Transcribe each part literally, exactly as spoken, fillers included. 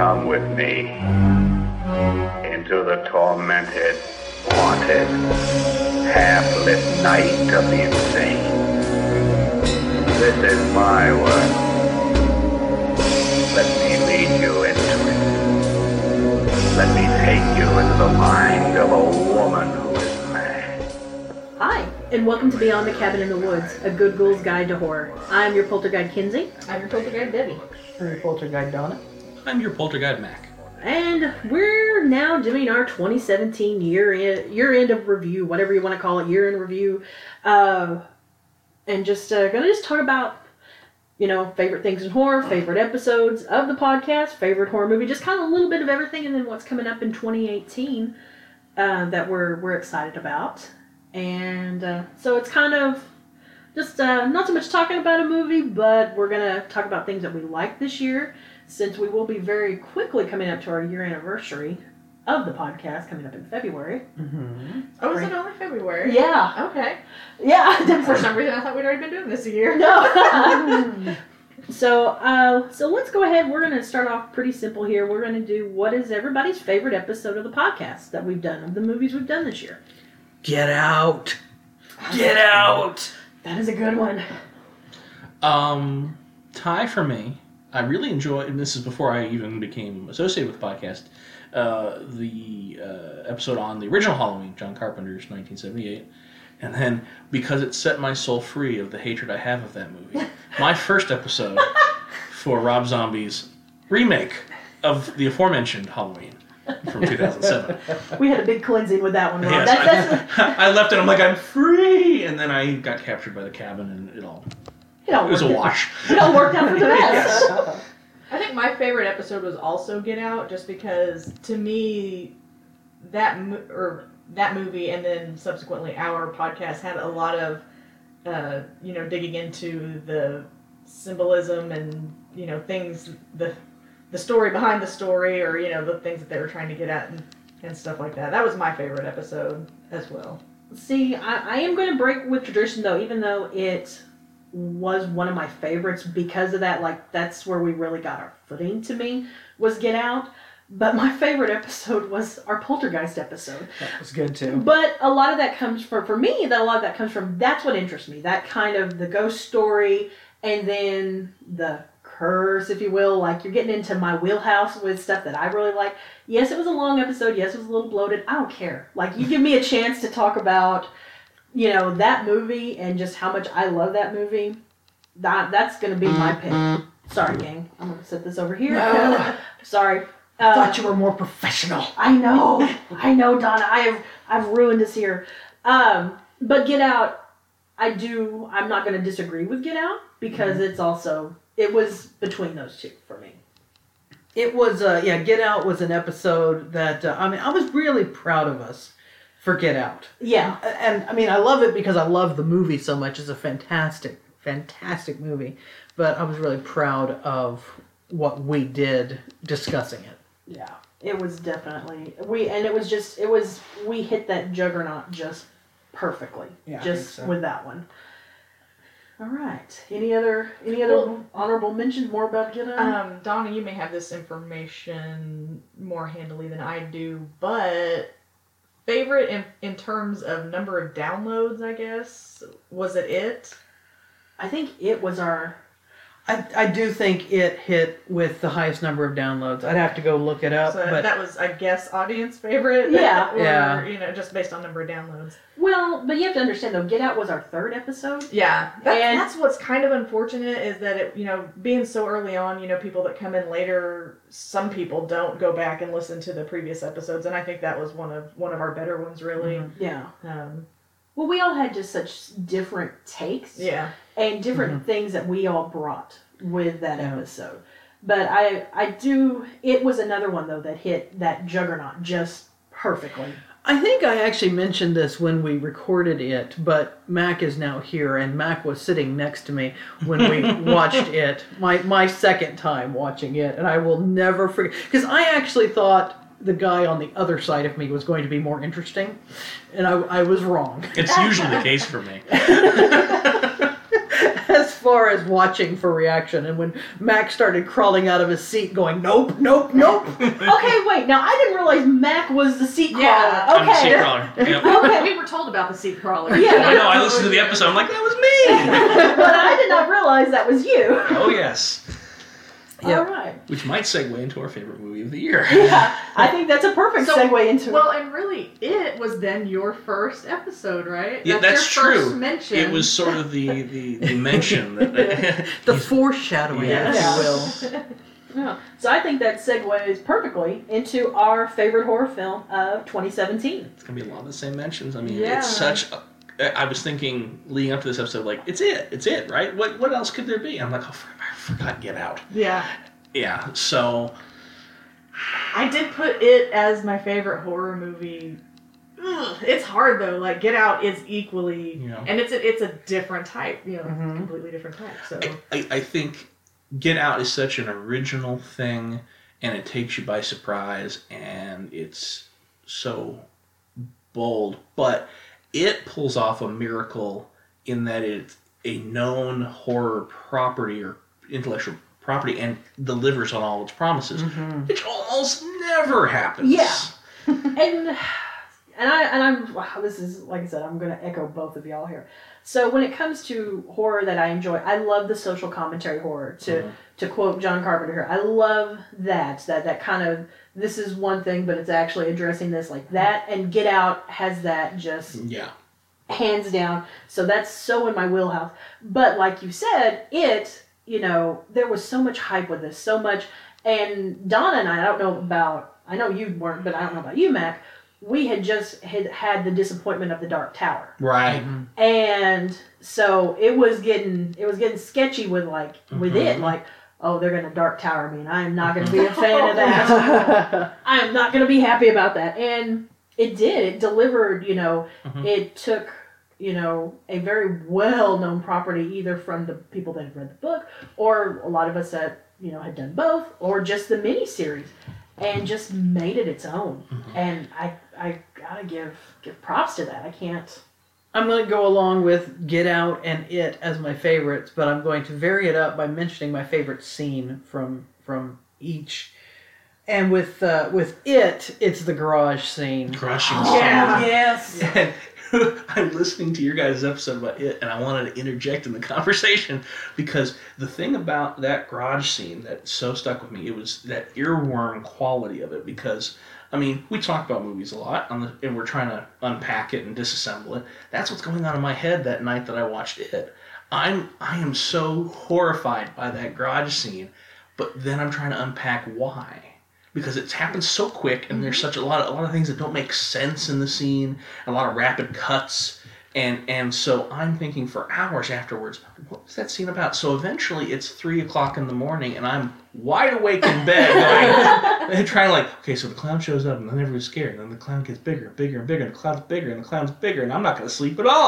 Come with me into the tormented, haunted, half-lit night of the insane. This is my world. Let me lead you into it. Let me take you into the mind of a woman who is mad. Hi, and welcome to Beyond the Cabin in the Woods, a good ghoul's guide to horror. I'm your poltergeist Kinsey. I'm your poltergeist Debbie. I'm your poltergeist Donna. I'm your poltergeist Mac. And we're now doing our twenty seventeen year end, year end of review, whatever you want to call it, year end review. Uh, and just uh, going to just talk about, you know, favorite things in horror, favorite episodes of the podcast, favorite horror movie, just kind of a little bit of everything, and then what's coming up in twenty eighteen uh, that we're we're excited about. And uh, so it's kind of just uh, not so much talking about a movie, but we're going to talk about things that we like this year, since we will be very quickly coming up to our year anniversary of the podcast, coming up in February. Mm-hmm. Oh, is Right. it only February? Yeah. Okay. Yeah. For some reason, I thought we'd already been doing this a year. No. so, uh, so let's go ahead. We're going to start off pretty simple here. We're going to do what is everybody's favorite episode of the podcast that we've done, of the movies we've done this year. Get out! Get out! That is a good one. Um, tie for me. I really enjoy, and this is before I even became associated with the podcast, uh, the uh, episode on the original Halloween, John Carpenter's nineteen seventy-eight. And then, because it set my soul free of the hatred I have of that movie, my first episode for Rob Zombie's remake of the aforementioned Halloween from two thousand seven. We had a big cleansing with that one, Rob. Yes, That's, that's, I, I left it, I'm like, I'm free! And then I got captured by the cabin, and it all, it, all it was a worked out- wash. It all worked out for the best. I think my favorite episode was also Get Out, just because to me that mo- or that movie and then subsequently our podcast had a lot of uh, you know digging into the symbolism and you know things the the story behind the story or you know the things that they were trying to get at and, and stuff like that. That was my favorite episode as well. See, I, I am going to break with tradition, though, even though it was one of my favorites because of that. Like, that's where we really got our footing to me, was Get Out. But my favorite episode was our Poltergeist episode. That was good, too. But a lot of that comes from, for me, that a lot of that comes from, that's what interests me. That kind of the ghost story and then the curse, if you will. Like, you're getting into my wheelhouse with stuff that I really like. Yes, it was a long episode. Yes, it was a little bloated. I don't care. Like, you give me a chance to talk about, you know, that movie and just how much I love that movie. That That's going to be my pick. Sorry, gang. I'm going to set this over here. No. Sorry. I Uh, thought you were more professional. I know, I know, Donna. I have, I've ruined us here. Um, but Get Out, I do. I'm not going to disagree with Get Out because it's also it was between those two for me. It was, uh, yeah, Get Out was an episode that, uh, I mean, I was really proud of us for Get Out. Yeah, And, I mean, I love it because I love the movie so much. It's a fantastic, fantastic movie. But I was really proud of what we did discussing it. yeah. It was definitely we, and it was just it was we hit that juggernaut just perfectly, Yeah, I just think so. with that one. All right. Any other any other Well- honorable mentions more about Get Out? Um, Donna, you may have this information more handily than I do, but favorite in, in terms of number of downloads, I guess, was it it? I think it was our. I, I do think it hit with the highest number of downloads. I'd have to go look it up, So but that was, I guess, audience favorite? Yeah. Or, Yeah. you know, just based on number of downloads. Well, but you have to understand though, Get Out was our third episode. Yeah. That's, And- that's what's kind of unfortunate is that, it, you know, being so early on, you know, people that come in later, some people don't go back and listen to the previous episodes, and I think that was one of one of our better ones, really. Mhm. Yeah. Um, Well, we all had just such different takes yeah. and different Mhm. things that we all brought with that Yeah. episode. But I, I do. It was another one though that hit that juggernaut just perfectly. I think I actually mentioned this when we recorded it, but Mac is now here, and Mac was sitting next to me when we watched it, my, my second time watching it, and I will never forget, because I actually thought the guy on the other side of me was going to be more interesting, and I, I was wrong. It's usually the case for me. As far as watching for reaction. And when Mac started crawling out of his seat going, nope, nope, nope. Okay, wait. Now, I didn't realize Mac was the seat crawler. Yeah. Okay. I'm the seat crawler. Yep. Okay. We were told about the seat crawler. Yeah. I know. I listened to the episode. I'm like, that was me. But I did not realize that was you. Oh yes. Yep. All right. Which might segue into our favorite movie of the year. Yeah, I think that's a perfect So, segue into Well, it. and really, it was then your first episode, right? Yeah, that's your true. First mention. It was sort of the the, the mention that The foreshadowing, Yes. if you will. Yeah. So I think that segues perfectly into our favorite horror film of twenty seventeen. it's gonna be a lot of the same mentions. I mean, Yeah. it's such. A, I was thinking leading up to this episode, like it's it, it's it, right? What what else could there be? I'm like, oh, I forgot Get Out. Yeah. Yeah, so I did put it as my favorite horror movie. Ugh, it's hard though. Like Get Out is equally, Yeah. and it's a, it's a different type, you know, Mhm. completely different type. So I, I, I think Get Out is such an original thing, and it takes you by surprise, and it's so bold, but it pulls off a miracle in that it's a known horror property or intellectual property and delivers on all its promises, which almost never happens. Yeah. and and I and I'm wow, this is like I said, I'm gonna echo both of y'all here. So when it comes to horror that I enjoy, I love the social commentary horror. To Mhm. to quote John Carpenter here, I love that that that kind of this is one thing, but it's actually addressing this like that. And Get Out has that just Yeah. hands down. So that's so in my wheelhouse. But like you said, it, you know, there was so much hype with this, so much. And Donna and I, I don't know about, I know you weren't, but I don't know about you, Mac. We had just had had the disappointment of The Dark Tower. Right. And so it was getting, it was getting sketchy with like, with it, Mhm. like, oh, they're going to Dark Tower me, and I am not going to be a fan of that. I am not going to be happy about that. And it did. It delivered, you know, Mhm. it took, you know, a very well-known property, either from the people that had read the book, or a lot of us that, you know, had done both, or just the miniseries, and just made it its own. Mhm. And I, I gotta give give props to that. I can't. I'm going to go along with Get Out and It as my favorites, but I'm going to vary it up by mentioning my favorite scene from from each. And with uh, with It, it's the garage scene. Crushing. Yeah. Yes. And I'm listening to your guys' episode about it, and I wanted to interject in the conversation because the thing about that garage scene that so stuck with me, it was that earworm quality of it. Because I mean, we talk about movies a lot, on the, and we're trying to unpack it and disassemble it. That's what's going on in my head that night that I watched it. I'm I am so horrified by that garage scene, but then I'm trying to unpack why. Because it's happened so quick, and there's such a lot of a lot of things that don't make sense in the scene, a lot of rapid cuts, and and so I'm thinking for hours afterwards, what was that scene about? So eventually, it's three o'clock in the morning, and I'm wide awake in bed, going, and trying to like, okay, so the clown shows up, and then everyone's scared, and then the clown gets bigger, and bigger, and bigger, and the clown's bigger, and the clown's bigger, and I'm not going to sleep at all.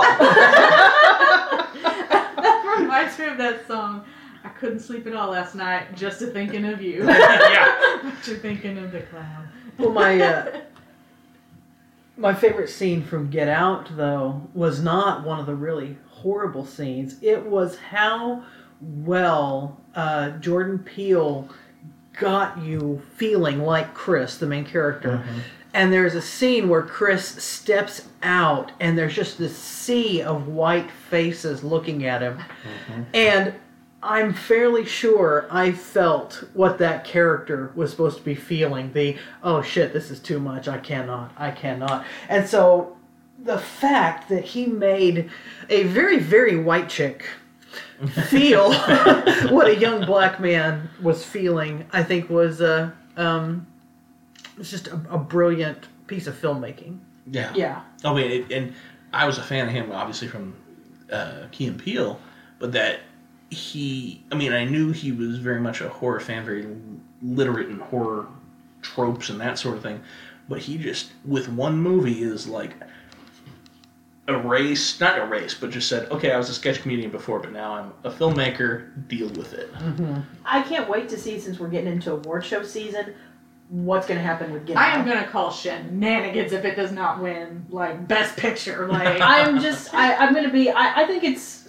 that reminds me of that song. I couldn't sleep at all last night just to thinking of you. Yeah. But you're thinking of the clown. Well, my uh, my favorite scene from Get Out, though, was not one of the really horrible scenes. It was how well uh, Jordan Peele got you feeling like Chris, the main character. Mhm. And there's a scene where Chris steps out, and there's just this sea of white faces looking at him. Mhm. And I'm fairly sure I felt what that character was supposed to be feeling. The, oh shit, this is too much. I cannot. I cannot. And so the fact that he made a very, very white chick feel what a young black man was feeling, I think was uh, um, was just a, a brilliant piece of filmmaking. Yeah. Yeah. I mean, it, and I was a fan of him, obviously, from uh, Key and Peele, but that he, I mean, I knew he was very much a horror fan, very literate in horror tropes and that sort of thing, but he just, with one movie, is like erased, not erased, but just said, okay, I was a sketch comedian before, but now I'm a filmmaker, deal with it. Mm-hmm. I can't wait to see, since we're getting into award show season, what's going to happen with Get Out. I am gonna call shenanigans if it does not win like Best Picture. Like I'm just, I, I'm going to be, I, I think it's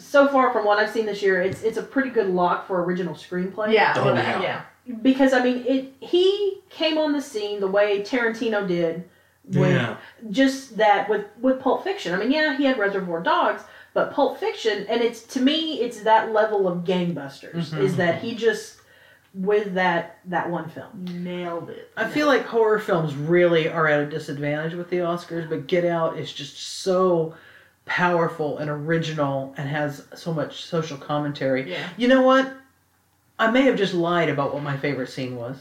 so far from what I've seen this year, it's it's a pretty good lock for original screenplay. Yeah, Oh, yeah. yeah. Because I mean, it he came on the scene the way Tarantino did with Yeah. just that with with Pulp Fiction. I mean, yeah, he had Reservoir Dogs, but Pulp Fiction, and it's to me, it's that level of gangbusters. Mhm. Is that he just with that that one film. Nailed it. I feel like horror films really are at a disadvantage with the Oscars, but Get Out is just so powerful and original and has so much social commentary. Yeah. You know what? I may have just lied about what my favorite scene was.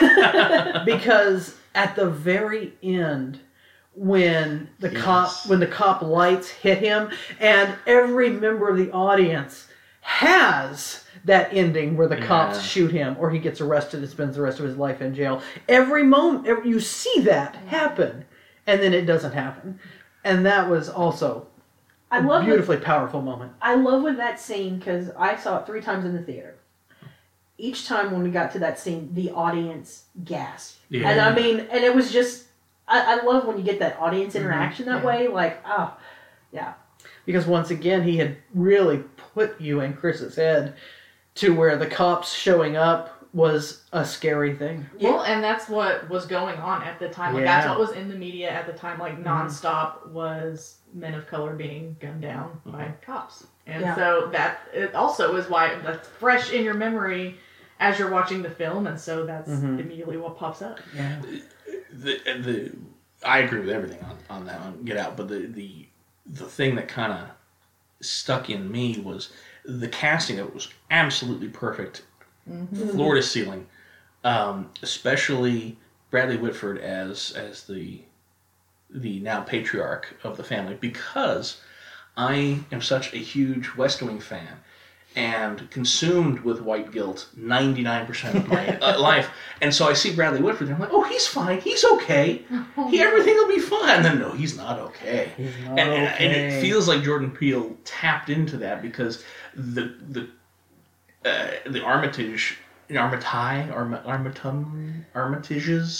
Because at the very end, when the Yes. cop when the cop lights hit him, and every member of the audience has that ending where the Yeah. cops shoot him or he gets arrested and spends the rest of his life in jail. Every moment every, you see that happen, and then it doesn't happen, and that was also I a love with, beautifully powerful moment. I love with that scene because I saw it three times in the theater. Each time when we got to that scene, the audience gasped, Yeah. and I mean, and it was just I, I love when you get that audience interaction that Yeah. way. Like, oh, yeah. Because once again, he had really put you in Chris's head to where the cops showing up was a scary thing. Well, and that's what was going on at the time. Like that's Yeah. what was in the media at the time. Like nonstop was men of color being gunned down by cops, and Yeah. so that it also is why that's fresh in your memory as you're watching the film, and so that's Mhm. immediately what pops up. Yeah. The, the I agree with everything on, on that one, Get Out, but the the the thing that kind of stuck in me was the casting of it was absolutely perfect, floor to ceiling. Um, especially Bradley Whitford as as the the now patriarch of the family, because I am such a huge West Wing fan and consumed with white guilt ninety-nine percent of my uh, life. And so I see Bradley Whitford and I'm like, oh, he's fine. He's okay. He, everything will be fine. And then, no, he's not okay. He's not and, and- and it okay. feels like Jordan Peele tapped into that because the the uh, the Armitage, Armitage, Arm, Armitum, Armitages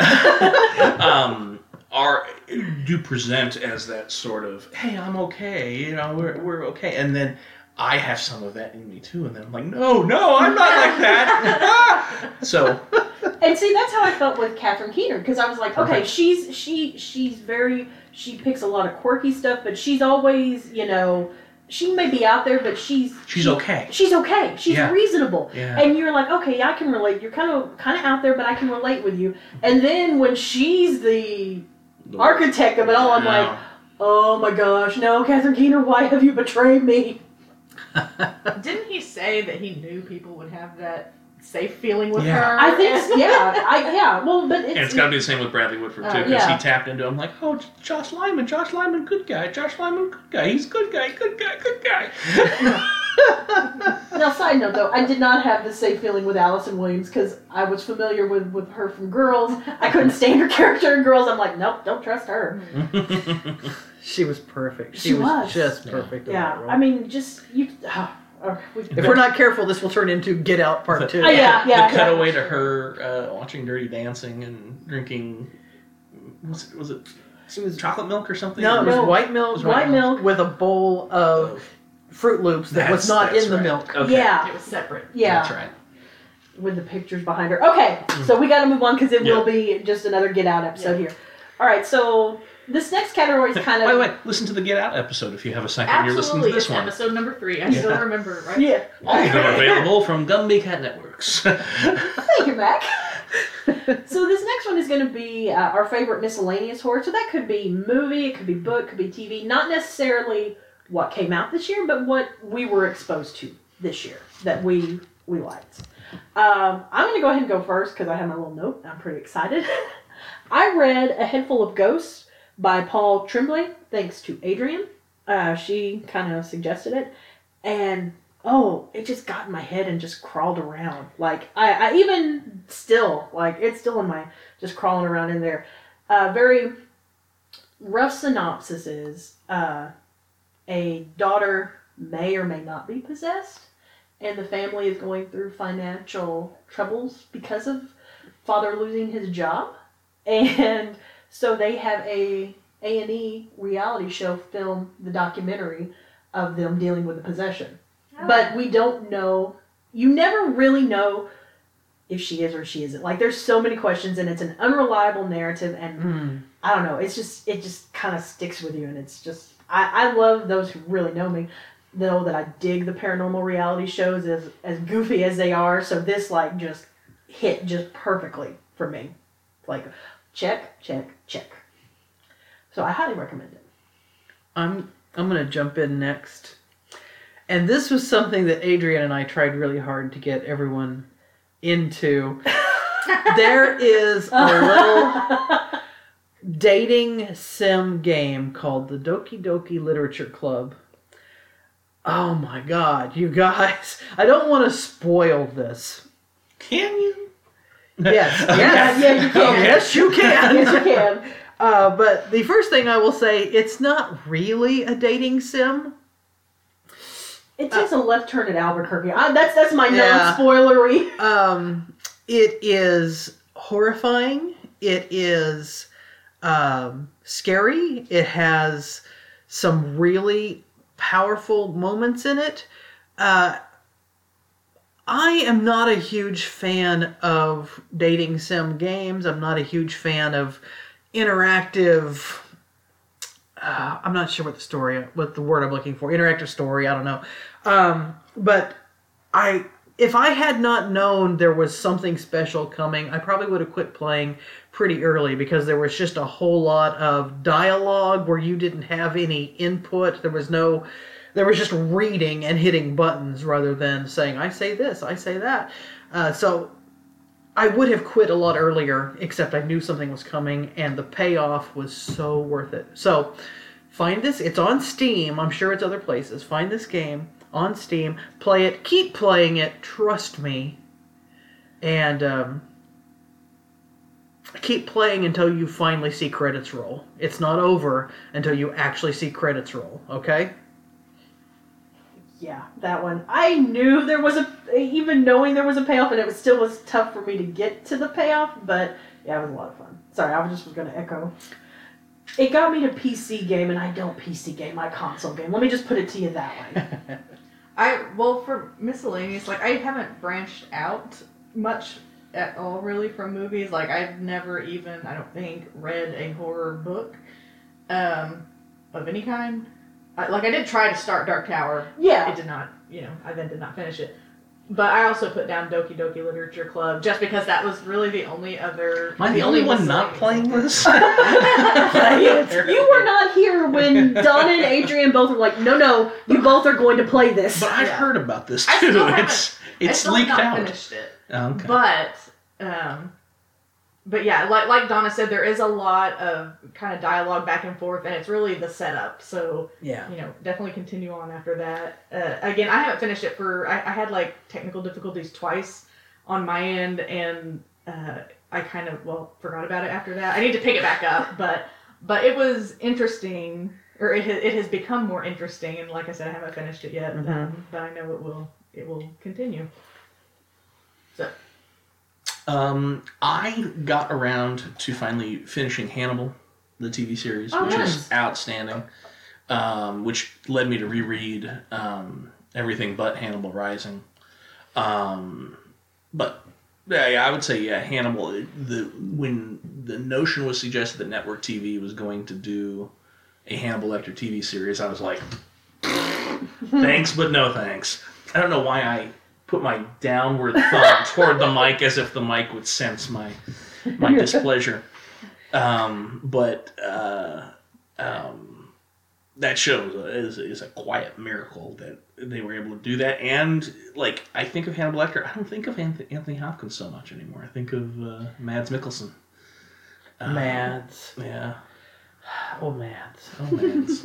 um, are do present as that sort of, hey, I'm okay, you know, we're we're okay, and then I have some of that in me too, and then I'm like, no, no, I'm not like that. So, And see, that's how I felt with Catherine Keener, because I was like, okay, Perfect. she's she she's very she picks a lot of quirky stuff, but she's always, you know, she may be out there, but she's she's she- okay. She's okay. She's Yeah. reasonable. Yeah. And you're like, okay, I can relate. You're kind of kind of out there, but I can relate with you. And then when she's the architect of it all, I'm like, oh my gosh, no, Catherine Keener, why have you betrayed me? Didn't he say that he knew people would have that safe feeling with Yeah. her? I think, yeah, I yeah. Well, but it's, And it's got to be the same with Bradley Whitford too, Uh, because yeah. he tapped into. I'm like, oh, Josh Lyman, Josh Lyman, good guy. Josh Lyman, good guy. He's good guy, good guy, good guy. Now, side note though, I did not have the same feeling with Allison Williams because I was familiar with, with her from Girls. I couldn't stand her character in Girls. I'm like, nope, don't trust her. She was perfect. She, She was, was. just Yeah. perfect. in Yeah, that role. I mean, just you. Oh, oh, we, if we're not careful, this will turn into Get Out Part Two. Oh, yeah, yeah. the cutaway to her uh, watching Dirty Dancing and drinking. Was it, was it It was chocolate milk or something? no, it was No. white milk. was white milk. with a bowl of Fruit Loops that was That's- not that's in the right. milk. Okay. Yeah, It was separate. yeah. That's right. With the pictures behind her. Okay, so we got to move on because it Yeah. will be just another Get Out episode Yeah. here. All right, so this next category is kind of By the way, listen to the Get Out episode if you have a second and you're listening Absolutely, to this it's one. episode number three. I still remember it, right? yeah. All of them are available from Gumby Cat Networks. Thank you, Mac. So this next one is going to be uh, our favorite miscellaneous horror. So that could be movie, it could be book, it could be T V. Not necessarily what came out this year, but what we were exposed to this year that we we liked. Um, I'm going to go ahead and go first because I have my little note. I'm pretty excited. I read A Head Full of Ghosts by Paul Tremblay, thanks to Adrian. Uh, she kind of suggested it. And oh, it just got in my head and just crawled around. Like, I, I even still, like, it's still in my, just crawling around in there. Uh, very rough synopsis is, uh, a daughter may or may not be possessed, and the family is going through financial troubles because of father losing his job. And so they have a A and E reality show film the documentary of them dealing with the possession. But we don't know. You never really know if she is or she isn't. Like, there's so many questions, and it's an unreliable narrative, and Mm. I don't know. It's just, it just kind of sticks with you, and it's just, I, I love those who really know me, know that I dig the paranormal reality shows as, as goofy as they are, so this, like, just hit just perfectly for me. Like, check, check, check. So I highly recommend it. I'm I'm gonna jump in next, and this was something that Adrian and I tried really hard to get everyone into. There is a little dating sim game called the Doki Doki Literature Club. Oh my God, you guys! I don't want to spoil this. Can you? Yes, Yeah, yes, yeah, you can. yes, you can. Yes, you can. Uh, but the first thing I will say, it's not really a dating sim. It takes a left turn at Albuquerque. I, that's that's my Yeah. non-spoilery. Um, it is horrifying. It is um, scary. It has some really powerful moments in it. Uh, I am not a huge fan of dating sim games. I'm not a huge fan of interactive. Uh, I'm not sure what the story, what the word I'm looking for. Interactive story. I don't know. Um, but I, if I had not known there was something special coming, I probably would have quit playing pretty early because there was just a whole lot of dialogue where you didn't have any input. There was no, there was just reading and hitting buttons rather than saying, I say this, I say that. Uh, so I would have quit a lot earlier, except I knew something was coming, and the payoff was so worth it. So find this. It's on Steam. I'm sure it's other places. Find this game on Steam. Play it. Keep playing it. Trust me. And um, keep playing until you finally see credits roll. It's not over until you actually see credits roll. Okay? Yeah, that one. I knew there was a, even knowing there was a payoff, and it was still was tough for me to get to the payoff, but yeah, it was a lot of fun. Sorry, I was just was going to echo. It got me to P C game, and I don't P C game, I console game. Let me just put it to you that way. I well for miscellaneous, like I haven't branched out much at all really from movies. Like I've never even, I don't think, read a horror book um, of any kind. I, like I did try to start Dark Tower. Yeah. It did not, you know, I then did not finish it. But I also put down Doki Doki Literature Club just because that was really the only other. Am I the only one not playing this? You were not here when Donna and Adrian both were like, no, no, you both are going to play this. But I've Yeah. heard about this I too. still haven't- It's I it's still leaked have not out. finished it. Okay. But, um, but yeah, like like Donna said, there is a lot of kind of dialogue back and forth, and it's really the setup. So Yeah. you know, definitely continue on after that. Uh, again, I haven't finished it for. I, I had like technical difficulties twice on my end, and uh, I kind of well forgot about it after that. I need to pick it back up, but but it was interesting, or it has, it has become more interesting. And like I said, I haven't finished it yet, Mhm. um, but I know it will. It will continue. So. Um, I got around to finally finishing Hannibal, the T V series, Oh, which nice. is outstanding. Um, which led me to reread um, everything but Hannibal Rising. Um, but yeah, yeah, I would say yeah, Hannibal. The when the notion was suggested that Network T V was going to do a Hannibal Lecter T V series, I was like, thanks, but no thanks. I don't know why I put my downward thumb toward the mic as if the mic would sense my my displeasure. Um, but uh, um, that show is, is a quiet miracle that they were able to do that. And like I think of Hannibal Lecter, I don't think of Anthony Hopkins so much anymore. I think of uh, Mads Mikkelsen. Uh, Mads. Yeah. Oh, Mads. Oh, Mads.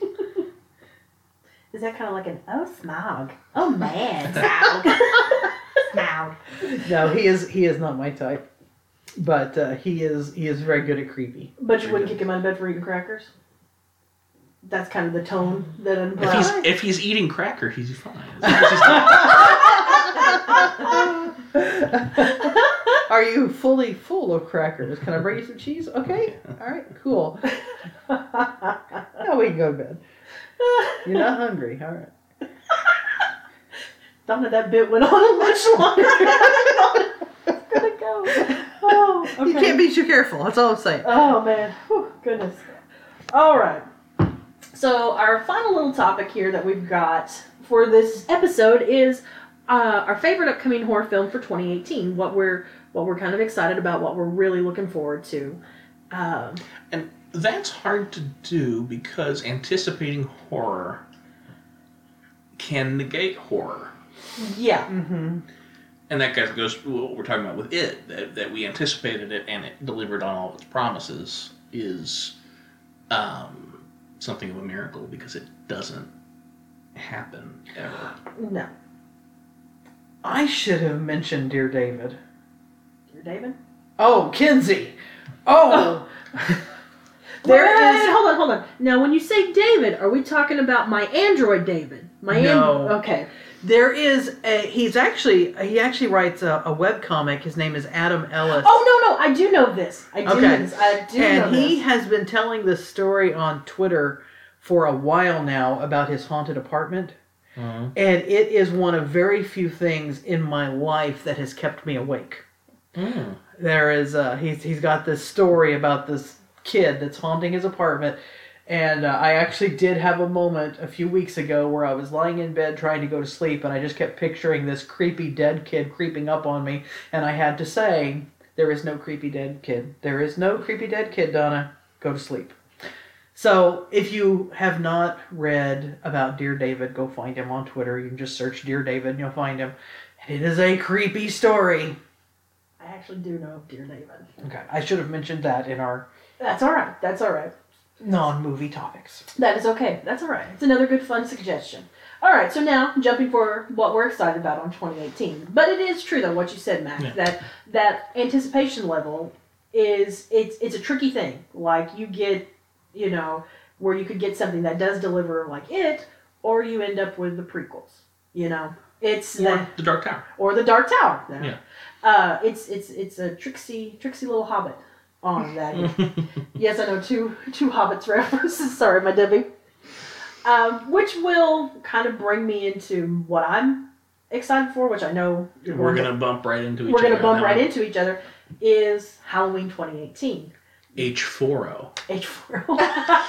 Is that kind of like an, oh, Smaug. Oh, man. Smaug. Smaug. No, he is he is not my type, but uh, he is he is very good at creepy. But you wouldn't kick him out of bed for eating crackers? That's kind of the tone that If implies. he's if he's eating cracker, he's fine. As long as he's not- Are you fully full of crackers? Can I bring you some cheese? Okay. All right. Cool. Now we can go to bed. You're not hungry. All right. Donna, that bit went on much longer than I thought it was gonna go. Oh, okay. You can't be too careful. That's all I'm saying. Oh man, Whew, goodness. All right. So our final little topic here that we've got for this episode is uh, our favorite upcoming horror film for twenty eighteen. What we're what we're kind of excited about. What we're really looking forward to. Um, And that's hard to do because anticipating horror can negate horror. yeah. Mm-hmm. And that goes goes to what we're talking about with it, that, that we anticipated it and it delivered on all its promises is um, something of a miracle because it doesn't happen ever. No. I should have mentioned Dear David. Dear David. Oh, Kinsey. Oh. There There wait, wait, is- wait, hold on, hold on. Now, when you say David, are we talking about my Android David? My No. An- okay. There is a. He's actually. He actually writes a, a webcomic. His name is Adam Ellis. Oh no, no, I do know this. I do Okay. know this. I do know And he this. has been telling this story on Twitter for a while now about his haunted apartment. Uh-huh. And it is one of very few things in my life that has kept me awake. Mm. There is, uh, he's, he's got this story about this kid that's haunting his apartment. And uh, I actually did have a moment a few weeks ago where I was lying in bed trying to go to sleep, and I just kept picturing this creepy dead kid creeping up on me. And I had to say, there is no creepy dead kid. There is no creepy dead kid, Donna. Go to sleep. So, if you have not read about Dear David, go find him on Twitter. You can just search Dear David and you'll find him. It is a creepy story. I actually do know Dear David. Okay, I should have mentioned that in our That's all right. That's all right. non-movie topics. That is okay. That's all right. It's another good fun suggestion. All right, so now jumping for what we're excited about on twenty eighteen. But it is true though what you said, Max, Yeah. that that anticipation level is it's it's a tricky thing. Like you get, you know, where you could get something that does deliver like it, or you end up with the prequels. You know, it's Or the, The Dark Tower. or the Dark Tower. Yeah. Uh, it's it's it's a tricksy tricksy little hobbit on that. Yes, I know two two hobbits references. Sorry, my Debbie. Um, which will kind of bring me into what I'm excited for, which I know you're We're going going to bump right into each we're other. going to bump on right that into each other. Is Halloween twenty eighteen one. H four O. H four O?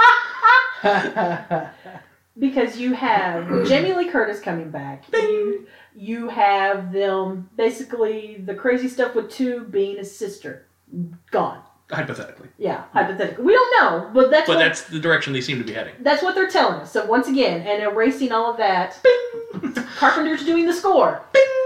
Because you have Jamie Lee Curtis coming back. You, you have them basically the crazy stuff with two being his sister gone. Hypothetically. Yeah, hypothetically. We don't know, but that's But what, that's the direction they seem to be heading. that's what they're telling us. So once again, and erasing all of that, Carpenter's doing the score.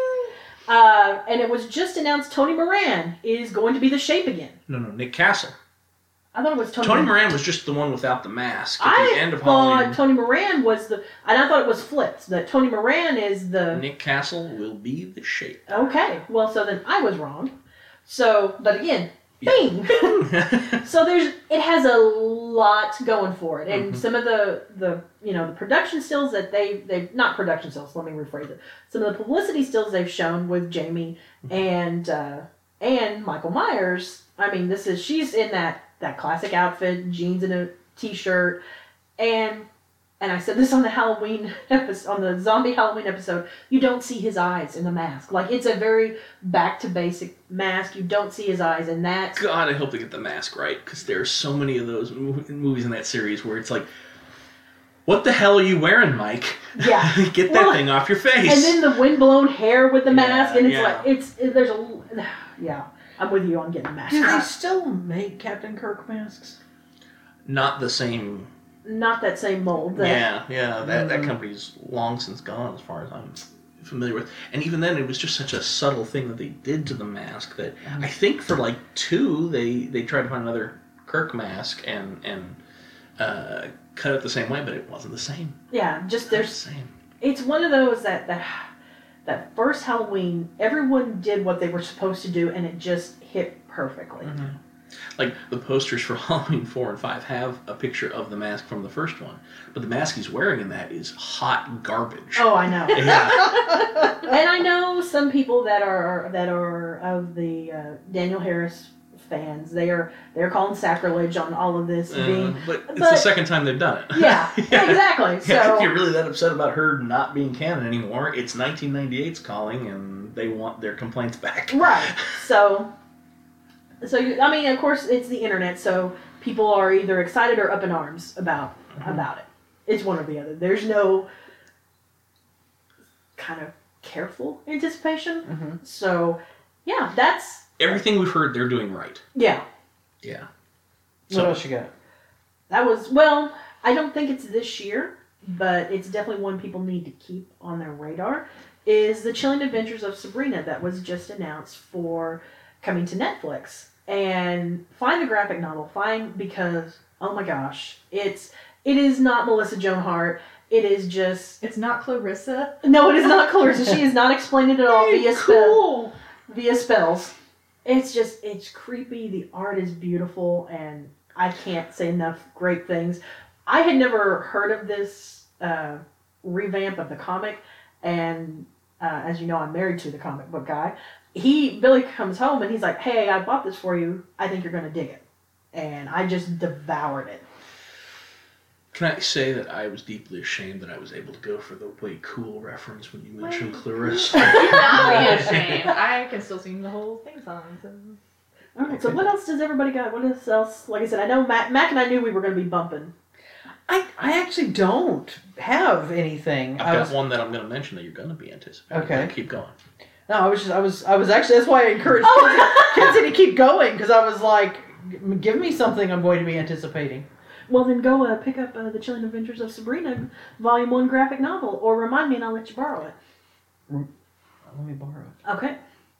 Uh, and it was just announced Tony Moran is going to be the Shape again. No, no, Nick Castle. I thought it was Tony. Tony Moran was just the one without the mask at I the end of thought Halloween. Tony Moran was the, and I thought it was flipped. That Tony Moran is the. Nick Castle will be the Shape. Okay, well, so then I was wrong. So, but again, Yeah. bing. So there's, it has a lot going for it, and Mhm. some of the, the, you know, the production stills that they, they, not production stills, let me rephrase it. Some of the publicity stills they've shown with Jamie and, uh, and Michael Myers. I mean, this is, she's in that, that classic outfit, jeans and a t-shirt, and, and I said this on the Halloween episode, on the zombie Halloween episode, you don't see his eyes in the mask. Like, it's a very back to basic mask. You don't see his eyes, and that's, God, I hope they get the mask right, because there are so many of those mov- movies in that series where it's like, what the hell are you wearing, Mike? Yeah. Get that Well, thing off your face. and then the windblown hair with the Yeah, mask, and it's yeah. like, it's, it, there's a, yeah, I'm with you on getting the mask. Do they still make Captain Kirk masks? Not the same. Not that same mold. That, Yeah, yeah. That, that Mm. company's long since gone, as far as I'm familiar with. And even then, it was just such a subtle thing that they did to the mask that I think for like two, they they tried to find another Kirk mask and and uh, cut it the same way, but it wasn't the same. Yeah, just Not there's, the same. it's one of those that, that, that first Halloween, everyone did what they were supposed to do, and it just hit perfectly. Mm-hmm. Like the posters for Halloween four and five have a picture of the mask from the first one, but the mask he's wearing in that is hot garbage. Oh, I know. Yeah. And I know some people that are that are of the uh, Daniel Harris fans. They are they're calling sacrilege on all of this. Uh, being, but it's but- the second time they've done it. yeah, exactly. So Yeah, if you're really that upset about her not being canon anymore, it's nineteen ninety-eight's calling, and they want their complaints back. right. So so you, I mean, of course, it's the internet, so people are either excited or up in arms about Mm-hmm. about it. It's one or the other. There's no kind of careful anticipation. Mm-hmm. So yeah, that's Everything we've heard, they're doing right. yeah. Yeah. What So, else you got? That was, well, I don't think it's this year, but it's definitely one people need to keep on their radar, is The Chilling Adventures of Sabrina that was just announced for coming to Netflix. And find the graphic novel, find, because, oh my gosh, it's, it is not Melissa Joan Hart, it is just, It's not Clarissa. no, it is not Clarissa, she is not explained it at all via spell, via spells. It's just, it's creepy, the art is beautiful, and I can't say enough great things. I had never heard of this uh, revamp of the comic, and uh, as you know, I'm married to the comic book guy. He, Billy comes home and he's like, hey, I bought this for you. I think you're going to dig it. And I just devoured it. can I say that I was deeply ashamed that I was able to go for the way cool reference when you mentioned Clarissa? Do not be ashamed. I can still sing the whole thing song. So. All right, so what else does everybody got? What else? Like I said, I know Mac, Mac and I knew we were going to be bumping. I, I actually don't have anything. I've I got was, one that I'm going to mention that you're going to be anticipating. Okay. Keep going. no, I was just I was I was actually that's why I encouraged Oh. Kenzie to keep going because I was like, give me something I'm going to be anticipating. Well, then go uh, pick up uh, The Chilling Adventures of Sabrina, Volume one graphic novel, or remind me and I'll let you borrow it. Let me borrow it. Okay.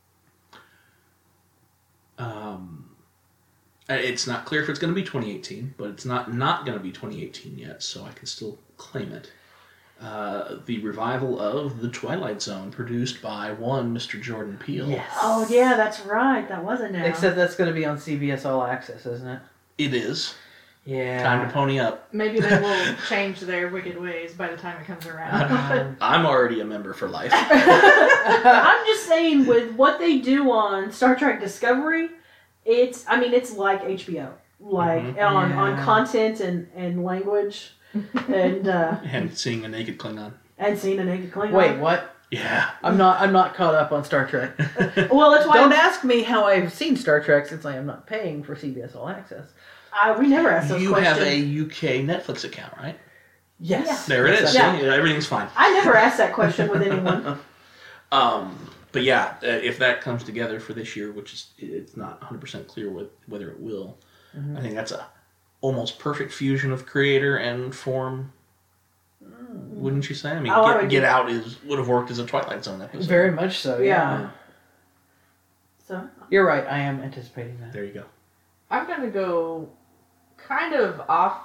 Um, uh, it's not clear if it's going to be twenty eighteen, but it's not not going to be twenty eighteen yet, so I can still claim it. Uh, the revival of The Twilight Zone, produced by one Mister Jordan Peele. Yes. Oh, yeah, that's right. That wasn't now. Except that's going to be on C B S All Access, isn't it? It is. Yeah. Time to pony up. Maybe they will change their wicked ways by the time it comes around. Um, I'm already a member for life. I'm just saying, with what they do on Star Trek Discovery, it's, I mean, it's like H B O. Like, Mhm. on, Yeah. on content and, and language, and uh, And seeing a naked Klingon. and seeing a naked Klingon. Wait, what? Yeah. I'm not I'm not caught up on Star Trek. Well, that's why Don't I'm- ask me how I've seen Star Trek since I am not paying for C B S All Access. uh, we never asked those You questions. have a U K Netflix account, right? Yes. There it is. Yeah. See? Everything's fine. I never asked that question with anyone. Um, but yeah, uh, if that comes together for this year, which is it's not one hundred percent clear what, whether it will, Mhm. I think that's a almost perfect fusion of creator and form. Wouldn't you say? I mean, Oh, I Get, would- Get Out is would have worked as a Twilight Zone episode. Very much so, yeah. Yeah. So, You're right, I am anticipating that. There you go. I'm gonna go kind of off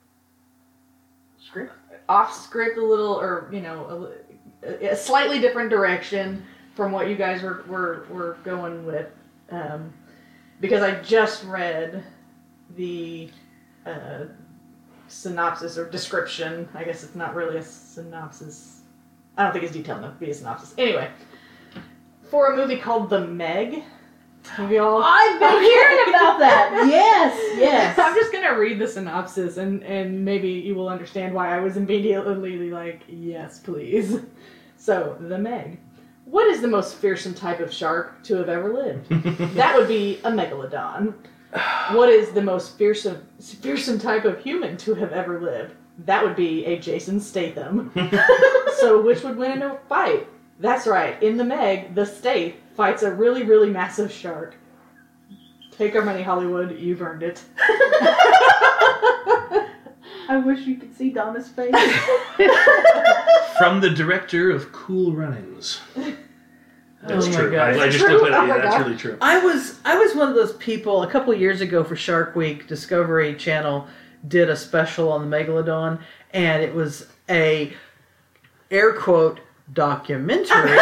script. off script a little, or you know, a, a slightly different direction from what you guys were were, were going with, um, because I just read the uh, synopsis or description. I guess it's not really a synopsis. I don't think it's detailed enough to be a synopsis. Anyway, for a movie called The Meg. Have you all? I've been hearing about that. Yes, yes. I'm just gonna read the synopsis and, and maybe you will understand why I was immediately like, yes, please. So, The Meg. What is the most fearsome type of shark to have ever lived? That would be a megalodon. What is the most fearsome fearsome type of human to have ever lived? That would be a Jason Statham. So, which would win in a fight? That's right. In The Meg, the Stath fights a really, really massive shark. Take our money, Hollywood. You've earned it. I wish you could see Donna's face. From the director of Cool Runnings. That's Oh my true. God. I, I Is it just true? looked at Oh it. my Yeah, that's God. really true. I was I was one of those people a couple years ago for Shark Week. Discovery Channel did a special on the Megalodon, and it was a air quote documentary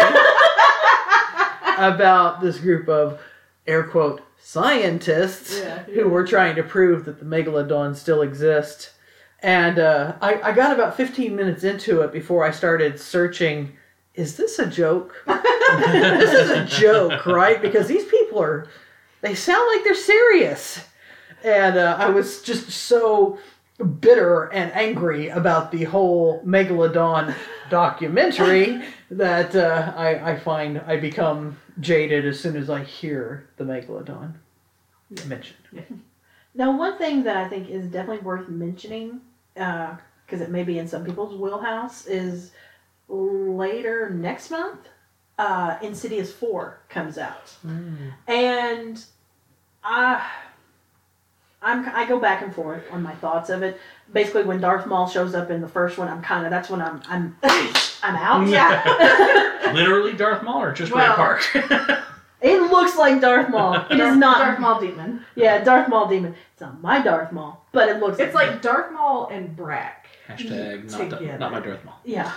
about this group of air quote scientists Yeah, who yeah. were trying to prove that the Megalodon still exists. And uh, I, I got about fifteen minutes into it before I started searching. Is this a joke? This is a joke, right? Because these people are, they sound like they're serious. And uh, I was just so bitter and angry about the whole Megalodon documentary that uh, I, I find I become jaded as soon as I hear the Megalodon mentioned. Yeah. Now, one thing that I think is definitely worth mentioning, because uh, it may be in some people's wheelhouse, is later next month, uh, Insidious four comes out. Mm. And I, I'm, I go back and forth on my thoughts of it. Basically, when Darth Maul shows up in the first one, I'm kind of, that's when I'm, I'm, I'm out. Yeah. Literally Darth Maul or just Well- Ray Park? It looks like Darth Maul. It Darth, is not. Darth Maul Demon. Yeah, Darth Maul Demon. It's not my Darth Maul, but it looks It's like Darth Maul and Brack. Hashtag not, Together. not my Darth Maul. Yeah.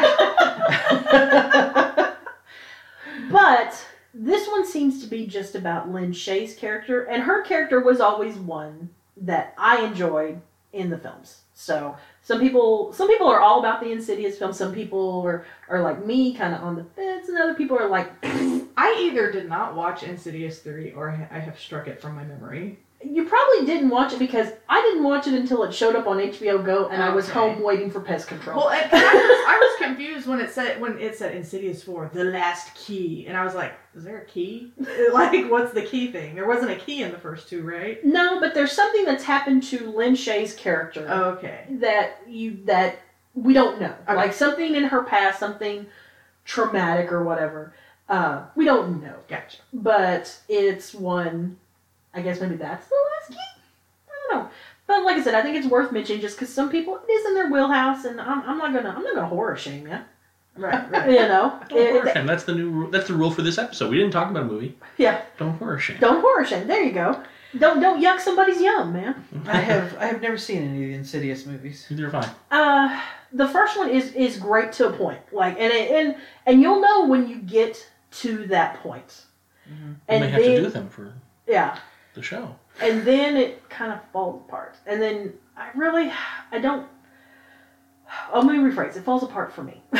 But this one seems to be just about Lynn Shay's character, and her character was always one that I enjoyed in the films. So some people, some people are all about the Insidious film. Some people are, are like me, kind of on the fence, and other people are like, I either did not watch Insidious three or I have struck it from my memory. you probably didn't watch it because I didn't watch it until it showed up on H B O Go, and I was Okay. home waiting for Pest Control. Well, and I was, I was confused when it said when it said Insidious four, the last key, and I was like, is there a key? Like, what's the key thing? There wasn't a key in the first two, right? No, but there's something that's happened to Lynn Shay's character. Okay. that you that we don't know. Okay. Like something in her past, something traumatic or whatever. Uh, we don't know. Gotcha. But it's one. I guess maybe that's the last key. I don't know. But like I said, I think it's worth mentioning just because some people it is in their wheelhouse, and I'm, I'm not gonna I'm not gonna horror shame you. Right, right. You know. Don't It- horror it- shame. That's the new. ru- That's the rule for this episode. We didn't talk about a movie. yeah. Don't horror shame. Don't horror shame. There you go. Don't don't yuck somebody's yum, man. I have I have never seen any of the Insidious movies. Neither have I. Uh, the first one is is great to a point. Like, and it, and and you'll know when you get to that point. Mm-hmm. We And may have then, to do them for yeah, the show. and then it kind of falls apart. And then I really, I don't. Oh, let me rephrase. It falls apart for me.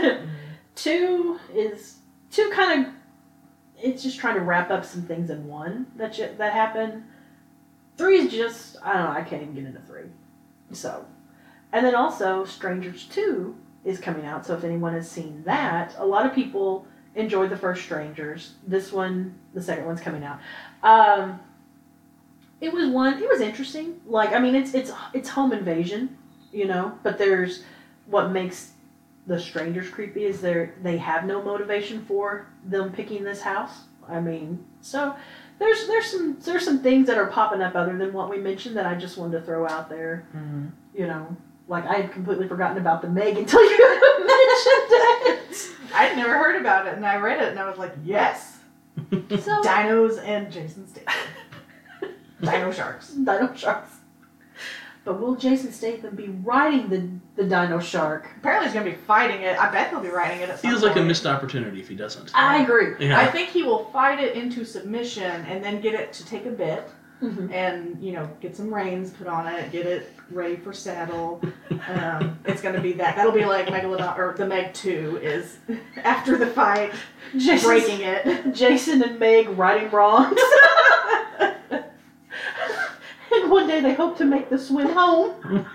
Two is two kind of. It's just trying to wrap up some things in one that you, that happened. Three is just I don't know. I can't even get into three. So, and then also Strangers two is coming out. So if anyone has seen that, a lot of people enjoyed the first Strangers. This one, the second one's coming out. Um, it was one. It was interesting. Like I mean, it's it's it's home invasion, you know. But there's what makes the Strangers creepy is they they have no motivation for them picking this house. I mean, so there's there's some there's some things that are popping up other than what we mentioned that I just wanted to throw out there. Mm-hmm. You know, like I had completely forgotten about the Meg until you mentioned it. I'd never heard about it, and I read it, and I was like, yes. So Dinos and Jason Statham. Dino sharks. Dino sharks. But will Jason Statham be riding the the Dino Shark? Apparently he's going to be fighting it. I bet he'll be riding it at some Feels like a point. missed opportunity if he doesn't. I agree. Yeah. I think he will fight it into submission and then get it to take a bit Mhm. and, you know, get some reins put on it, get it ready for saddle. Um, it's going to be that. That'll be like Megalodon, or the Meg two is after the fight, Jason's- breaking it. Jason and Meg righting wrongs. And one day they hope to make the swim home.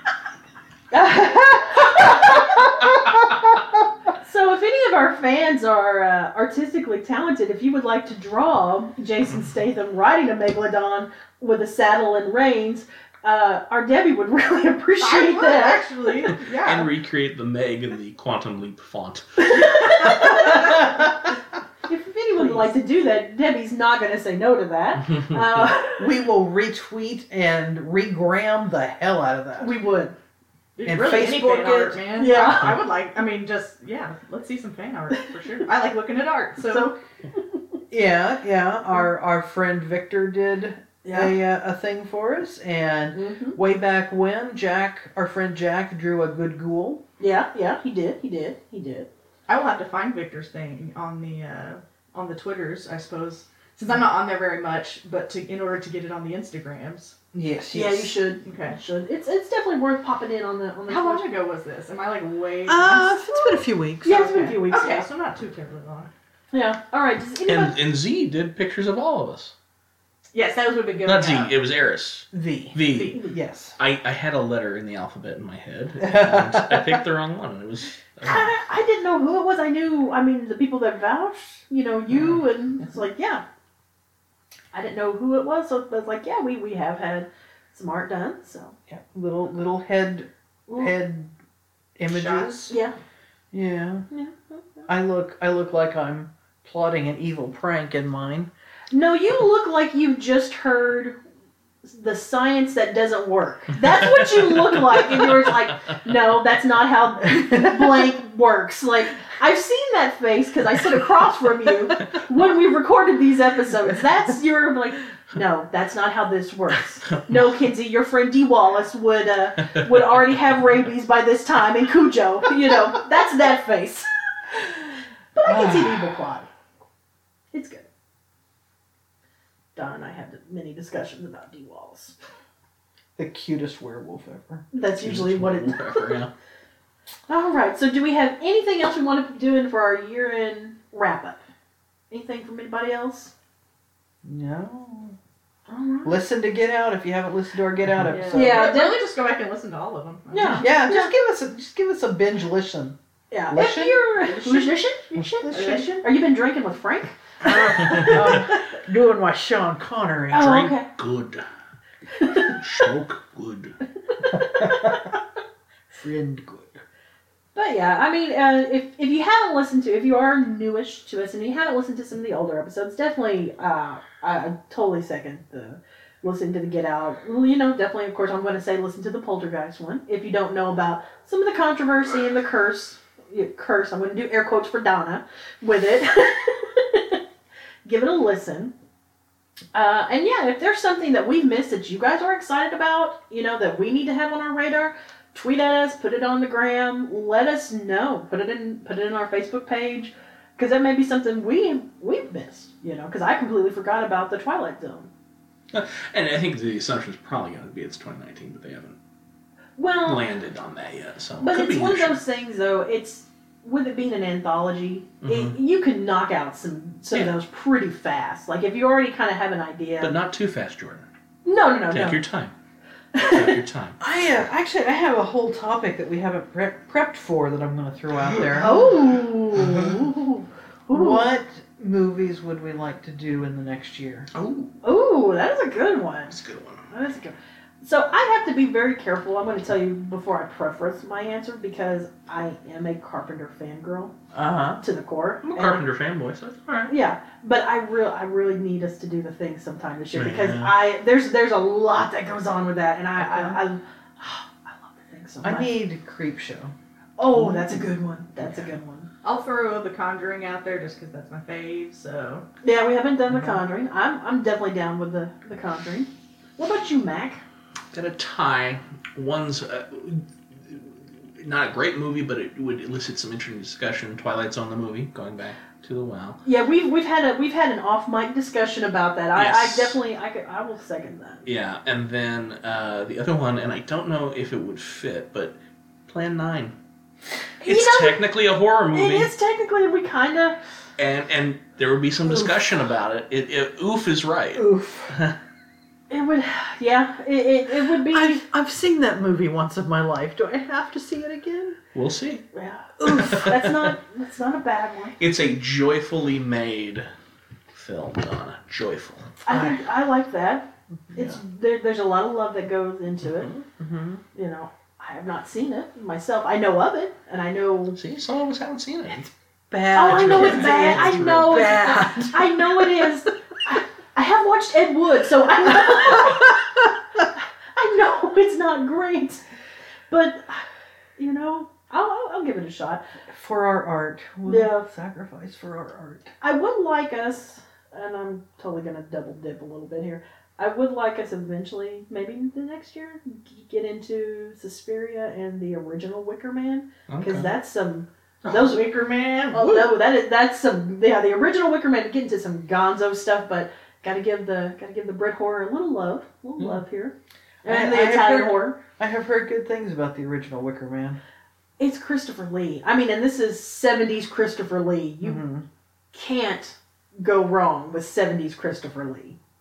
So if any of our fans are uh, artistically talented, if you would like to draw Jason Statham riding a Megalodon with a saddle and reins, uh, our Debbie would really I appreciate would, that. actually. Yeah. And recreate the Meg in the Quantum Leap font. If anyone would like to do that, Debbie's not going to say no to that. Uh, We will retweet and regram the hell out of that. we would. And really, any Facebook fan art, it. man. Yeah. I, I would like, I mean, just, yeah, let's see some fan art for sure. I like looking at art, so. So, Yeah, yeah. Our our friend Victor did yeah. a uh, a thing for us, and Mhm. way back when, Jack, our friend Jack, drew a good ghoul. Yeah, yeah, he did, he did, he did. I will have to find Victor's thing on the uh, on the Twitters, I suppose, since I'm not on there very much. But to in order to get it on the Instagrams. Yes, yes. Yeah, you should. Okay. You should. It's it's definitely worth popping in on the on the. How long ago was this? Am I like way? Uh, past? it's been a few weeks. Yeah, it's been a few weeks. Okay, Yeah. so not too terribly long. Yeah. All right. Does anybody? And, and Z did pictures of all of us. Yes, those would be good. Not Z. Yeah. It was Eris. V. V. Yes. I, I had a letter in the alphabet in my head. And I picked the wrong one. And it was. Uh, I, I didn't know who it was. I knew, I mean, the people that vouched, you know, you, and it's like, yeah. I didn't know who it was, so it was like, yeah, we, we have had some art done, so. Yeah. Little little head head images. Shots. Yeah. Yeah. Yeah. I look I look like I'm plotting an evil prank in mine. No, you look like you just heard the science that doesn't work. That's what you look like, and you're like, no, that's not how blank works. Like, I've seen that face because I sit across from you when we recorded these episodes. That's your, like, no, that's not how this works. No, Kinsey, your friend Dee Wallace would uh, would already have rabies by this time, and Cujo, you know, that's that face. But I can see the evil plot. It's good. Don and I had many discussions about Dee Wallace. The cutest werewolf ever. That's usually what it. Whatever, yeah. All right. So, do we have anything else we want to be doing for our year-end wrap-up? Anything from anybody else? No. All right. Listen to Get Out if you haven't listened to our Get Out Yeah. episode. Yeah. Really, really just go back and listen to all of them. Yeah. Yeah, just give us a just give us a binge listen. Yeah. Listen? If you're Listen? listen, Listen? listen. Are you been drinking with Frank? um, doing my Sean Connery. Oh, Drink okay. good. Smoke good. Friend good. But yeah, I mean, uh, if if you haven't listened to, if you are newish to us and you haven't listened to some of the older episodes, definitely, uh, I, I totally second the listen to the Get Out. Well, you know, definitely, of course, I'm going to say listen to the Poltergeist one. If you don't know about some of the controversy and the curse, yeah, curse, I'm going to do air quotes for Donna with it. Give it a listen. Uh, and yeah, if there's something that we've missed that you guys are excited about, you know, that we need to have on our radar, tweet at us, put it on the gram, let us know. Put it in, put it in our Facebook page, because that may be something we we've missed. You know, because I completely forgot about the Twilight Zone. And I think the assumption is probably going to be it's twenty nineteen, but they haven't Well, landed on that yet. So but could it's be one of this year. those things, though. It's with it being an anthology, it, Mhm. you can knock out some some Yeah. of those pretty fast. Like if you already kind of have an idea. But not too fast, Jordan. no, no, no, Take no. your time. Take your time. I uh, actually I have a whole topic that we haven't pre- prepped for that I'm going to throw out there. Oh. Ooh. What movies would we like to do in the next year? Oh, Ooh, that is a good one. that's a good one. That is a good. So I have to be very careful. I'm going to tell you before I preface my answer because I am a Carpenter fangirl Uh huh. to the core. I'm a And- Carpenter fanboy, so it's all right. Yeah, but I real I really need us to do the thing sometime this year because Yeah. I there's there's a lot that goes on with that, and I I, I, I love the thing so much. I need Creepshow. Oh, that's a good one. That's a good one. I'll throw The Conjuring out there just because that's my fave. So Yeah, we haven't done The Conjuring. I'm I'm definitely down with the the Conjuring. What about you, Mac? Got a tie. One's uh, not a great movie, but it would elicit some interesting discussion. Twilight Zone, the movie, going back to the WoW. Yeah, we've we've had a we've had an off mic discussion about that. I, Yes. I definitely I could I will second that. Yeah, and then uh, the other one, and I don't know if it would fit, but Plan nine. You It's know, technically a horror movie, It is technically we kind of and and there would be some discussion about it. It, it. Oof is right. Oof. it would yeah it, it, it would be I've I've seen that movie once in my life. Do I have to see it again? We'll see. yeah oof that's not that's not a bad one. It's a joyfully made film, Donna. Joyful. I think I like that. It's there. There's a lot of love that goes into it. Mm-hmm. You know, I have not seen it myself. I know of it, and I know. See, some of us haven't seen it. Bad. Oh, I know it's bad. I know it's bad. bad. I know it is. I, I have watched Ed Wood, so I know. I know it's not great, but you know, I'll, I'll, I'll give it a shot. For our art. We'll Yeah. sacrifice for our art. I would like us, and I'm totally gonna double dip a little bit here. I would like us eventually, maybe the next year, g- get into Suspiria and the original Wicker Man, because Okay. that's some those. Wicker Man. Oh no, that is that's some yeah. The original Wicker Man, get into some Gonzo stuff, but gotta give the gotta give the Brit horror a little love, a little Yeah. love here, I- and the I have Italian heard- horror. I have heard good things about the original Wicker Man. It's Christopher Lee. I mean, and this is seventies Christopher Lee. You Mm-hmm. can't go wrong with seventies Christopher Lee.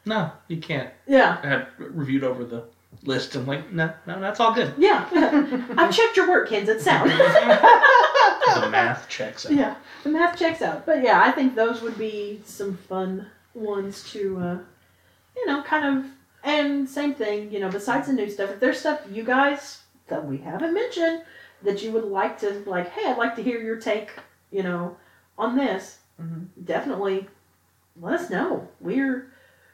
No, you can't. Yeah. I had reviewed over the list and like, no, no, that's all good. Yeah. I've checked your work, kids. It's sound. The math checks out. Yeah, the math checks out. But yeah, I think those would be some fun ones to, uh, you know, kind of. And same thing, you know, besides the new stuff, if there's stuff you guys that we haven't mentioned that you would like to, like, hey, I'd like to hear your take, you know, on this, Mhm. definitely let us know. We're,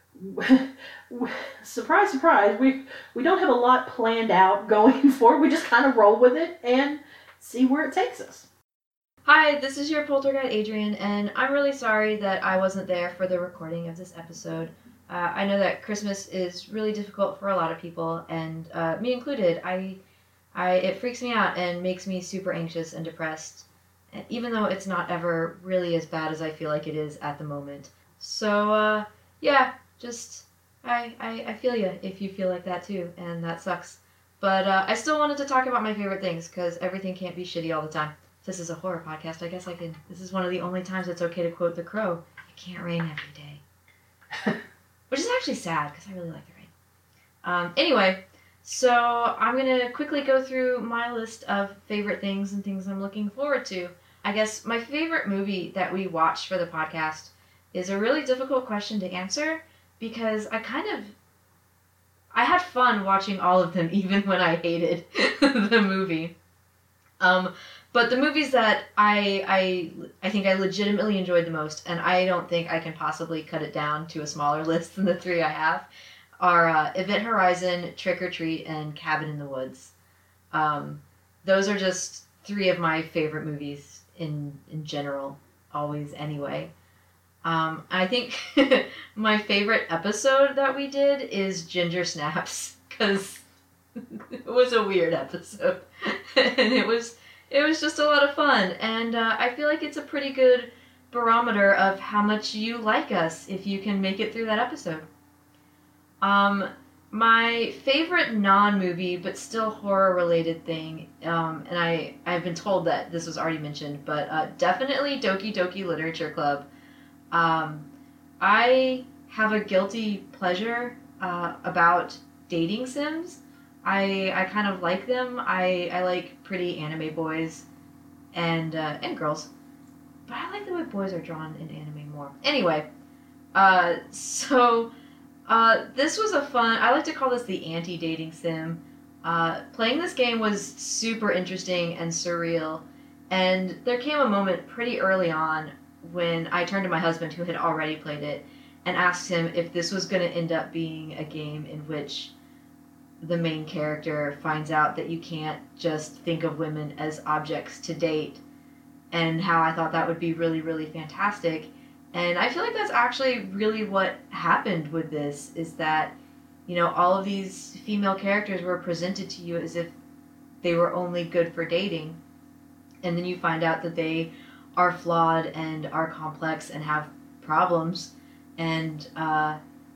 surprise, surprise, we, we don't have a lot planned out going forward. We just kind of roll with it and see where it takes us. Hi, this is your Poltergeist Adrian, and I'm really sorry that I wasn't there for the recording of this episode. Uh, I know that Christmas is really difficult for a lot of people, and uh, me included. I, I, it freaks me out and makes me super anxious and depressed, even though it's not ever really as bad as I feel like it is at the moment. So, uh, yeah, just, I, I, I feel you if you feel like that too, and that sucks. But uh, I still wanted to talk about my favorite things, because everything can't be shitty all the time. This is a horror podcast, I guess I can, this is one of the only times it's okay to quote The Crow. It can't rain every day. Which is actually sad, because I really like the rain. Um, anyway, so I'm going to quickly go through my list of favorite things and things I'm looking forward to. I guess my favorite movie that we watched for the podcast is a really difficult question to answer, because I kind of... I had fun watching all of them, even when I hated the movie. Um, but the movies that I, I I think I legitimately enjoyed the most, and I don't think I can possibly cut it down to a smaller list than the three I have, are uh, Event Horizon, Trick or Treat, and Cabin in the Woods. Um, those are just three of my favorite movies in in general, always anyway. Um, I think my favorite episode that we did is Ginger Snaps, because it was a weird episode, and it was it was just a lot of fun, and uh, I feel like it's a pretty good barometer of how much you like us if you can make it through that episode. Um, my favorite non-movie but still horror-related thing, um, and I I've been told that this was already mentioned, but uh, definitely Doki Doki Literature Club. Um, I have a guilty pleasure uh, about dating sims. I I kind of like them. I, I like pretty anime boys and uh, and girls, but I like the way boys are drawn in anime more. Anyway, uh, so uh, this was a fun. I like to call this the anti-dating sim. Uh, playing this game was super interesting and surreal, and there came a moment pretty early on when I turned to my husband, who had already played it, and asked him if this was going to end up being a game in which the main character finds out that you can't just think of women as objects to date, and how I thought that would be really, really fantastic. And I feel like that's actually really what happened with this, is that, you know, all of these female characters were presented to you as if they were only good for dating, and then you find out that they are flawed and are complex and have problems, and uh,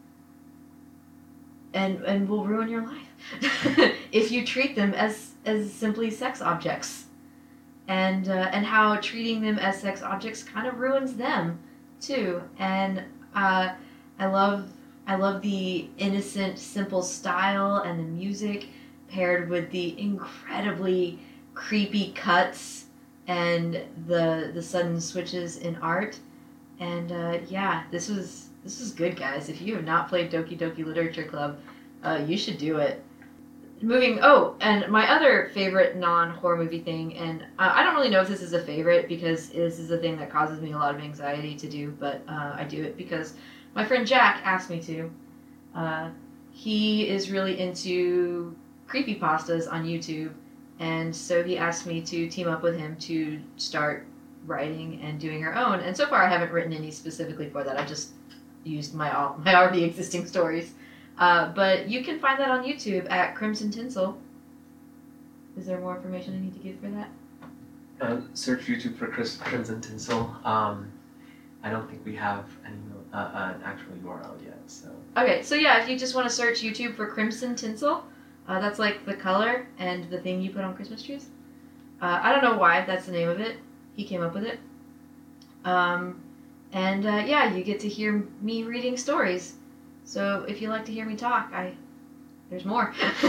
and and will ruin your life if you treat them as as simply sex objects, and uh, and how treating them as sex objects kind of ruins them too. And uh, I love I love the innocent, simple style and the music paired with the incredibly creepy cuts and the the sudden switches in art. And uh, yeah, this was this was good, guys. If you have not played Doki Doki Literature Club, uh, you should do it. Moving, oh, and my other favorite non-horror movie thing, and uh, I don't really know if this is a favorite because this is a thing that causes me a lot of anxiety to do, but uh, I do it because my friend Jack asked me to. Uh, he is really into creepypastas on YouTube, and so he asked me to team up with him to start writing and doing her own. And so far I haven't written any specifically for that. I just used my all, my already existing stories. Uh, but you can find that on YouTube at Crimson Tinsel. Is there more information I need to give for that? Uh, search YouTube for Chris, Crimson Tinsel. Um, I don't think we have any uh, uh, an actual U R L yet. So Okay, so yeah, if you just want to search YouTube for Crimson Tinsel, uh, that's like the color and the thing you put on Christmas trees. Uh, I don't know why that's the name of it. He came up with it. Um, and uh, yeah, you get to hear me reading stories. So if you like to hear me talk, I there's more.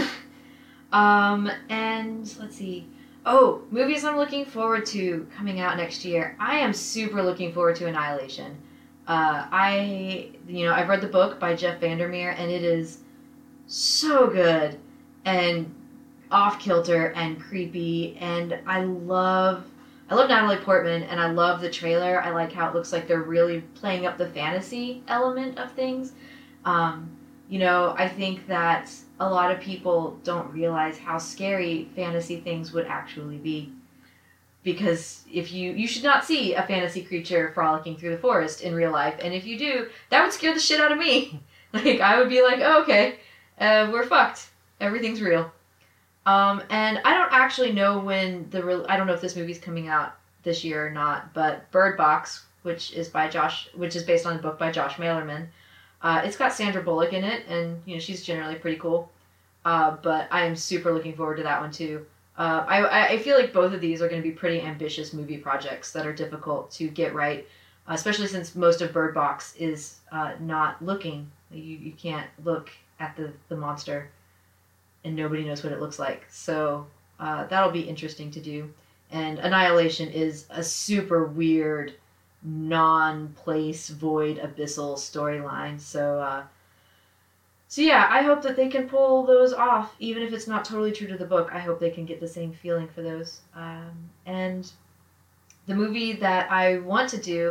um, and let's see. Oh, movies I'm looking forward to coming out next year. I am super looking forward to Annihilation. Uh, I, you know, I've read the book by Jeff Vandermeer, and it is so good and off-kilter and creepy, and I love, I love Natalie Portman, and I love the trailer. I like how it looks like they're really playing up the fantasy element of things. Um, you know, I think that a lot of people don't realize how scary fantasy things would actually be. Because if you, you should not see a fantasy creature frolicking through the forest in real life. And if you do, that would scare the shit out of me. Like, I would be like, oh, okay, uh, we're fucked. Everything's real. Um, and I don't actually know when the, re- I don't know if this movie's coming out this year or not, but Bird Box, which is by Josh, which is based on a book by Josh Malerman, uh, it's got Sandra Bullock in it, and, you know, she's generally pretty cool. Uh, but I am super looking forward to that one, too. Uh, I, I feel like both of these are going to be pretty ambitious movie projects that are difficult to get right, uh, especially since most of Bird Box is uh, not looking. You, you can't look at the, the monster, and nobody knows what it looks like. So uh, that'll be interesting to do. And Annihilation is a super weird, non-place, void, abyssal storyline. So... Uh, So yeah, I hope that they can pull those off, even if it's not totally true to the book. I hope they can get the same feeling for those. Um, and the movie that I want to do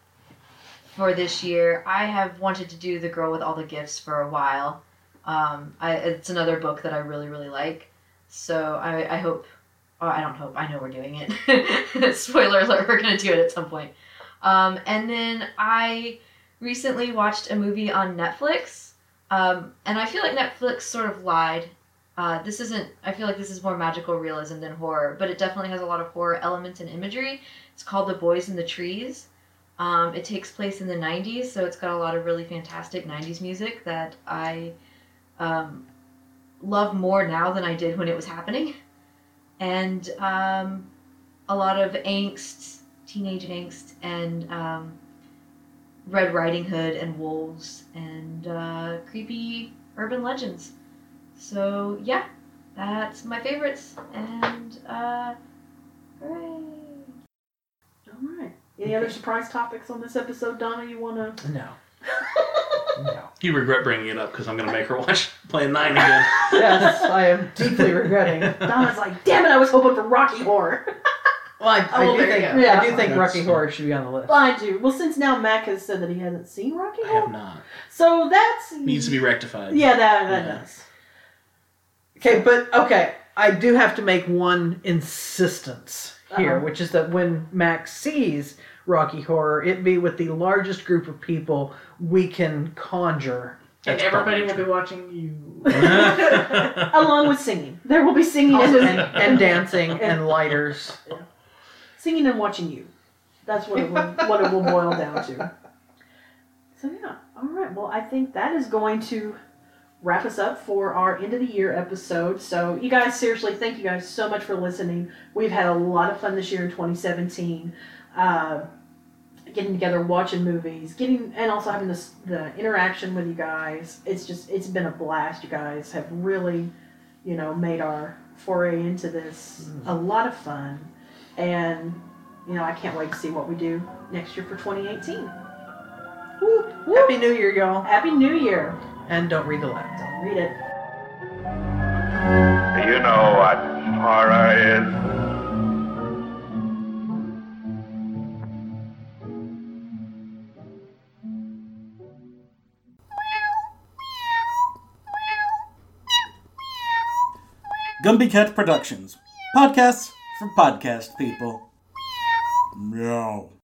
for this year, I have wanted to do The Girl with All the Gifts for a while. Um, I, it's another book that I really, really like. So I, I hope, oh, I don't hope, I know we're doing it. Spoiler alert, we're going to do it at some point. Um, and then I recently watched a movie on Netflix. Um, and I feel like Netflix sort of lied. Uh, this isn't, I feel like this is more magical realism than horror, but it definitely has a lot of horror elements and imagery. It's called The Boys in the Trees. Um, it takes place in the nineties, so it's got a lot of really fantastic nineties music that I um, love more now than I did when it was happening. And um, a lot of angst, teenage angst, and... Um, Red Riding Hood and wolves and uh, creepy urban legends. So yeah, that's my favorites. And uh, hooray! All right. Any other surprise topics on this episode, Donna? You wanna? No. No. You regret bringing it up because I'm going to make her watch Plan nine again. Yes, I am deeply regretting. Donna's like, damn it! I was hoping for Rocky Horror. Well, I, I Oh, do there think you go. Yeah. I do think That's- Rocky Horror should be on the list. Well, I do. Well, since now Mac has said that he hasn't seen Rocky I have Horror, not. so that's Needs to be rectified. Yeah, that that Yeah. does. Okay, but okay, I do have to make one insistence here, Uh-oh. which is that when Max sees Rocky Horror, it be with the largest group of people we can conjure. And That's everybody probably will be watching you. Along with singing, there will be singing and, and, and dancing and lighters. singing and watching you. That's what it will, what it will boil down to. So yeah, all right. Well, I think that is going to wrap us up for our end of the year episode. So you guys, seriously, thank you guys so much for listening. We've had a lot of fun this year in twenty seventeen. Uh, getting together, watching movies, getting, and also having this the interaction with you guys. It's just, it's been a blast. You guys have really, you know, made our foray into this a lot of fun. And, you know, I can't wait to see what we do next year for twenty eighteen. Woo, woo. Happy New Year, y'all. Happy New Year. And don't read the letter. Don't read it. Do you know what horror is? Gumby Cat Productions. Podcasts for podcast people. Meow.